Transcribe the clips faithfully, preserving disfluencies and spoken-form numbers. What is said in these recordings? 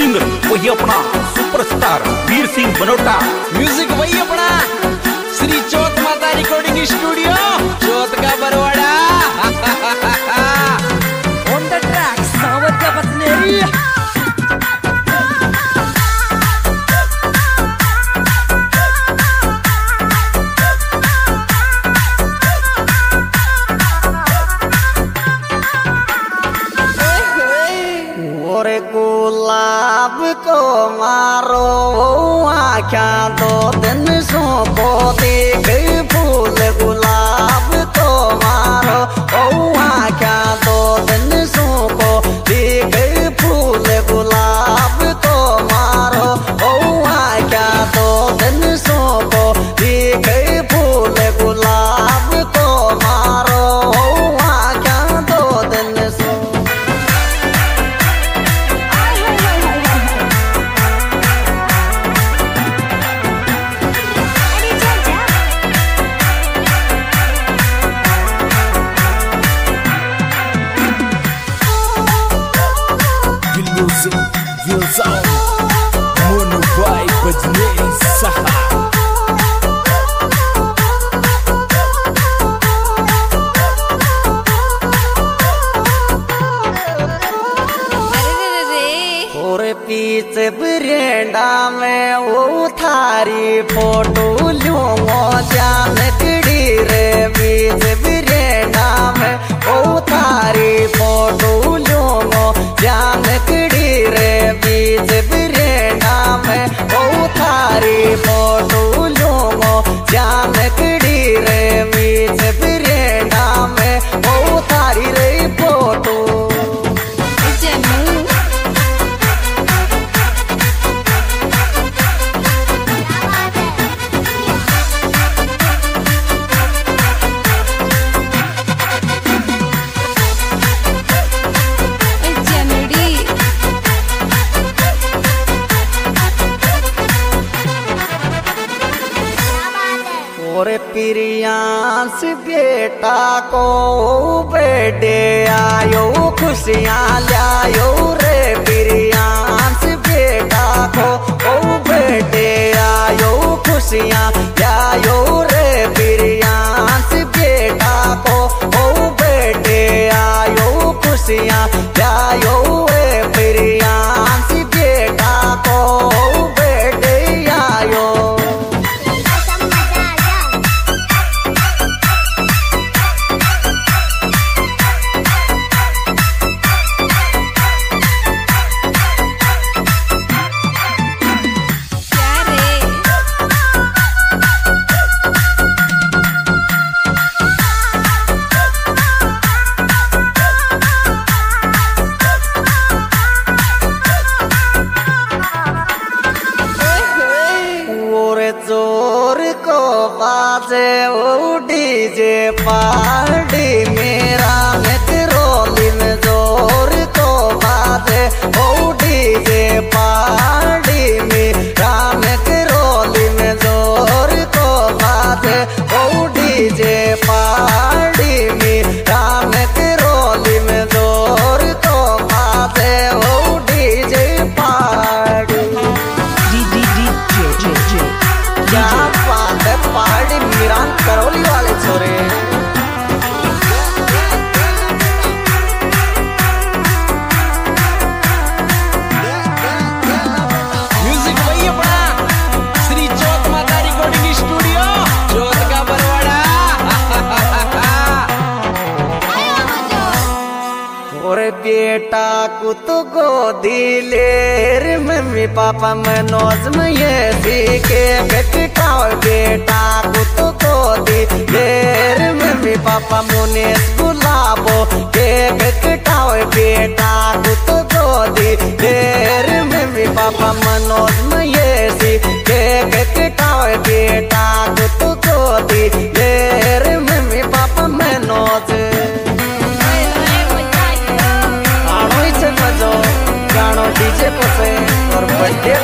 Singer वही अपना superstar Veer Singh Banota, music वही अपना श्री चौथ माता रिकॉर्डिंग स्टूडियो चौथ का Barwara. On the track Sawar का बसनेरी। गुलाब को मारो आख्या दो दिन सो को देख फूल गुलाब को मारो ओ आख्या दो दिन सो को देख फूल गुलाब को मारो ओ आख्या दो दिन सो को देख फूल गुलाब को मारो ओ आख्या दो दिन सो। मोनू भाई बजने सहा पीछे बरेंडा में वो थारी फोटो लूंगो जान कड़ी रे बीच बरेंडा में वो थारी फोटो लूंगो जान कड़ी रे बीच बरेंडा में वो थारी फोटो लूंगो जान कड़ी रे बीच बरेंडा में वो थारी रे फोटो। प्रियांश बेटा को बेटे आयो खुशियाँ लायो रे प्रियांश बेटा को ओ बेटे आयो खुशियाँ लायो रे प्रियांश बेटा को ओ बेटे आयो खुशियाँ लायो रे प्रियांश बेटा को ओ बेटे आयो। जोर को बाजे ओ डीजे पार्टी मेरा मेट्रोली में जोर को बाजे ओ डीजे पार्टी मेरा मेट्रोली में जोर को बाजे ओ डीजे पार्टी मेरा मेट्रोली में जोर को बाजे ओ डीजे पार्टी। क्या बात है पार्टी मीरान करौली वाले छोरे। म्यूजिक वही अपना श्री चौथ माता रिकॉर्डिंग स्टूडियो चौथ का बरवाड़ा। और बेटा को तो गोदी लेर मम्मी पापा मनोज में ये सीखे बेटा बेटा को तो गोदी लेर मम्मी पापा मुनेश गुलाबो के बेटा बेटा को तो गोदी लेर मम्मी पापा मनोज में ये सीखे बेटा बेटा को तो गोदी लेर मम्मी पापा मनोज। गानो डीजे पसे और बर्थडे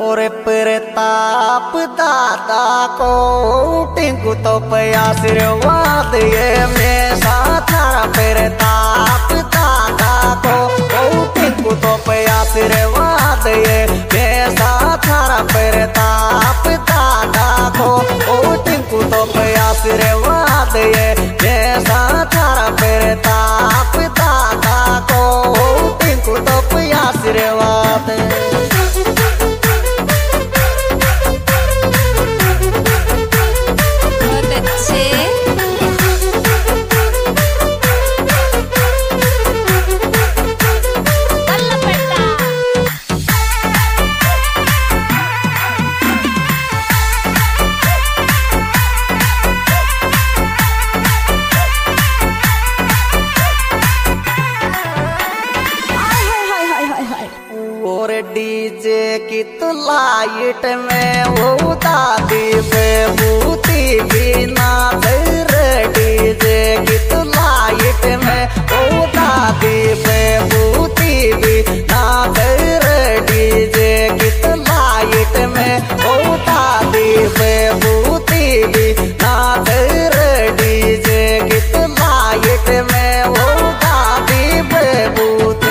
और प्रताप दादा को टिंकू तो आशीर्वाद ये में साथा प्रताप दादा को टिंकू तो आशीर्वाद ये में साथा प्रताप दादा को टिंकू तो आशीर्वाद ये में साथा प्रताप दादा को टिंकू तो आशीर्वाद। डीजे की तो लाइट में वो दादी बेबूती भी नाच रे। डीजे की तो लाइट में वो दादी बेबूती भी नाच रे। डीजे की तो लाइट में वो दादी बेबूती भी नाच रे। डीजे की तो लाइट में वो दादी बेबूती।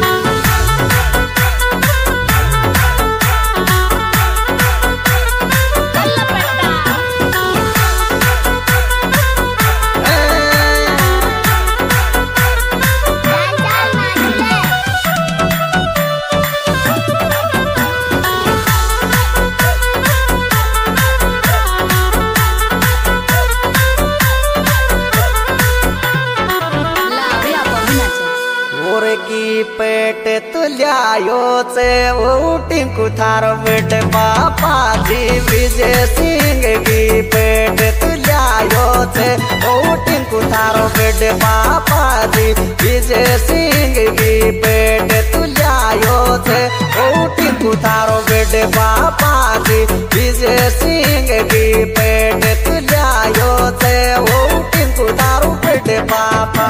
की पेट तुलियायो से वो टिंकू थारो बेटे पापा जी विजय सिंह की पेट तुलियायो से वो टिंकू थारो बेटे पापा जी विजय सिंह की पेट तुलियायो से वो टिंकू थारो बेटे पापा जी विजय सिंह की पेट तुलियायो से वो टिंकू थारो बेटे पापा।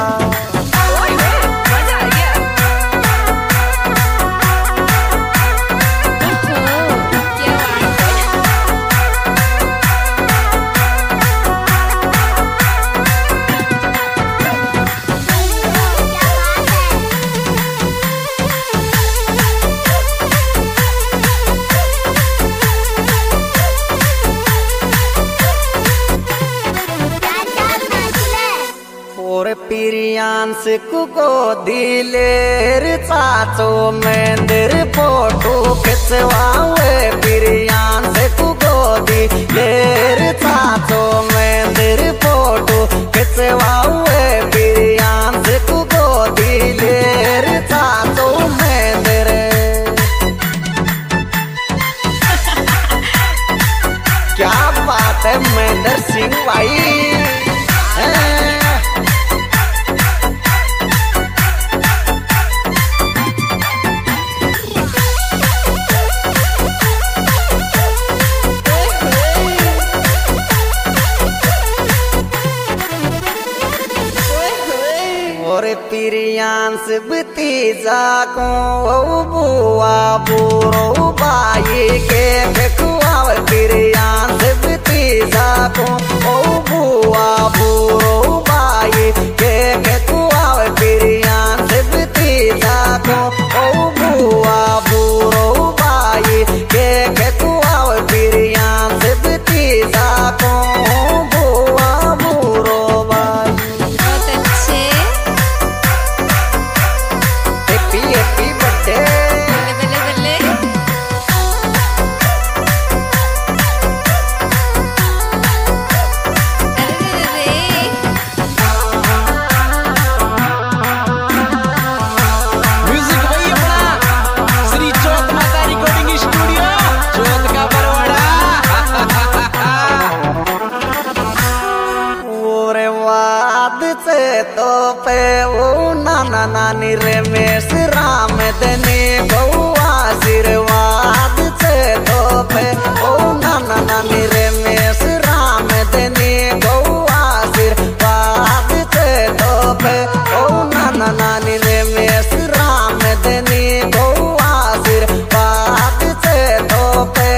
प्रियांश को दिलेर चाचो मेंदर फोटो खिंचवावे। प्रियांश को दिलेर चाचो मेंदर फोटो खिंचवावे। प्रियांश को दिलेर चाचो मेंदर। क्या बात है महेंद्र सिंह भाई। प्रियांश भतीजा को बुआ बुरो बाई के फेकुआव। प्रियांश भतीजा को बुआ बुरो बाई के फेकुआव। प्रियांश भतीजा को बुआ बुरो बाई के फेकुआव। प्रियांश भतीजा को बुआ बुरो बाई। Happy birthday. म्यूजिक भाई अपना श्री चौथ माता रिकॉर्डिंग स्टूडियो चौथ का बरवाड़ा। ओरे वाद से तो पे वो नाना नानी रमेश राम दनी बहु आशीर्वाद से तो पे ओ नाना नानी रमेश राम दनी बहु आशीर्वाद से तो पे ओ नाना नानी रमेश राम दनी बहु आशीर्वाद से तो पे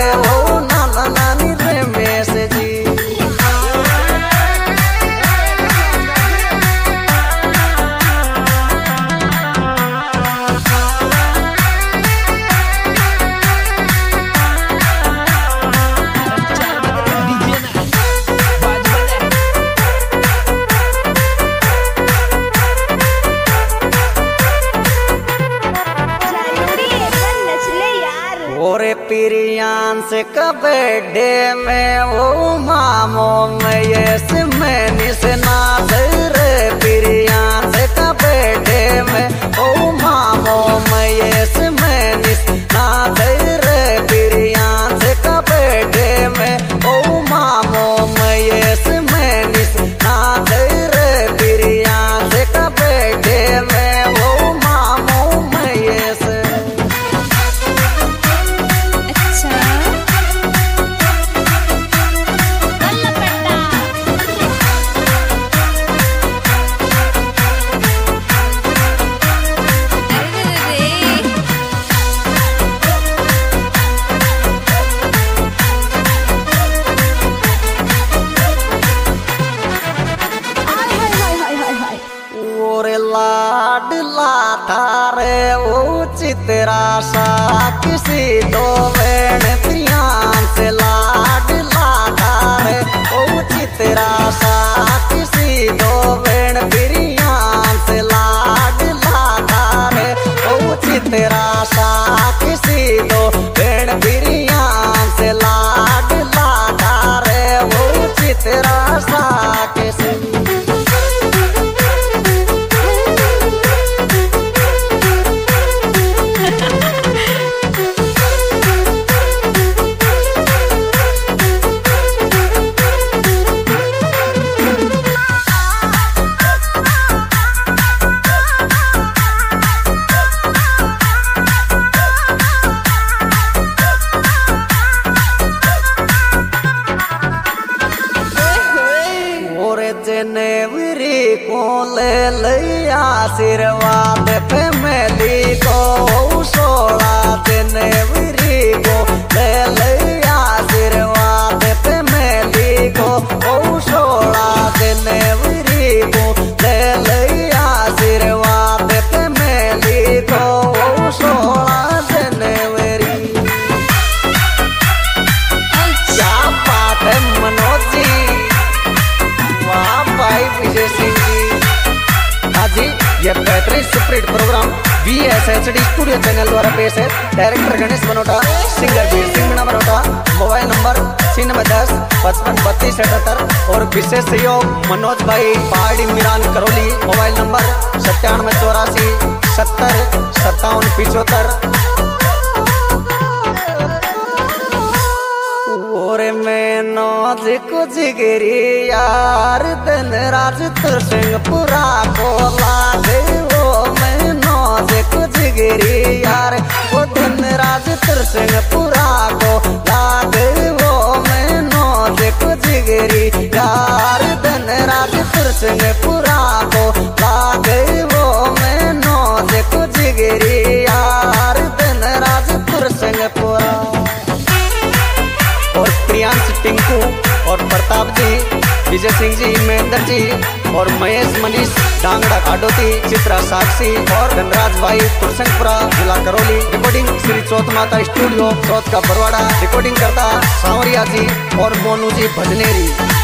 से कबड्डे में वो मामो में यस में निसना रे प्रिया से कबड्डे में वो मामो में यस में निसना रे प्रिया से कबड्डे में वो मामो में यस में निसना रे प्रिया से कबड्डे में वो मामो में यस। लाडला थारे वो चित्रा सा किसी दो वेण प्रियान से लाडला थारे वो चित्रा सा किसी दो वेण प्रियान से लाडला थारे वो चित्रा सा किसी दो वेण प्रियान से लाडला थारे वो चित्रा सा किसी। जनवरी को ले लिया आशीर्वाद फैमिली को सोलह जनवरी को ले लिया आशीर्वाद फैमिली को सोलह जनवरी को ले लिया आशीर्वाद फैमिली को सोलह जनवरी। क्या बात है मनोज जी, विजय सिंह जी। हाँ जी, यह बेहतरीन superhit programme V S H D studio channel द्वारा पेश है। Director Ganesh Banota, singer Veer Singh Meena Banota. Mobile number छियानवे दस पचपन बत्तीस अठहत्तर और विशेष सहयोग मनोज भाई पहाड़ी मिरान करौली। मोबाइल नंबर सत्तानवे चौरासी सत्तर सत्तावन पिछहत्तर। मैं नौज को जिगरी यार दिन राज सिंहपुरा को लागे वो मैं नौज को जिगरी यार वो दिन राज सिंहपुरा को लागे वो मैं नौज को जिगरी यार दिन राज सिंहपुरा को लागे वो मैं नौज को जिगरी यार दिन राज सिंहपुरा। और प्रियांश टिंकू और प्रताप जी, विजय सिंह जी, महेंद्र जी और महेश मनीष डांगड़ा काडोती, चित्रा साक्षी और धनराज भाई तुरसंगपुरा जिला करौली। रिकॉर्डिंग श्री चौथ माता स्टूडियो चौथ का बरवाड़ा। रिकॉर्डिंग करता सांवरिया जी और मोनू जी भजनेरी।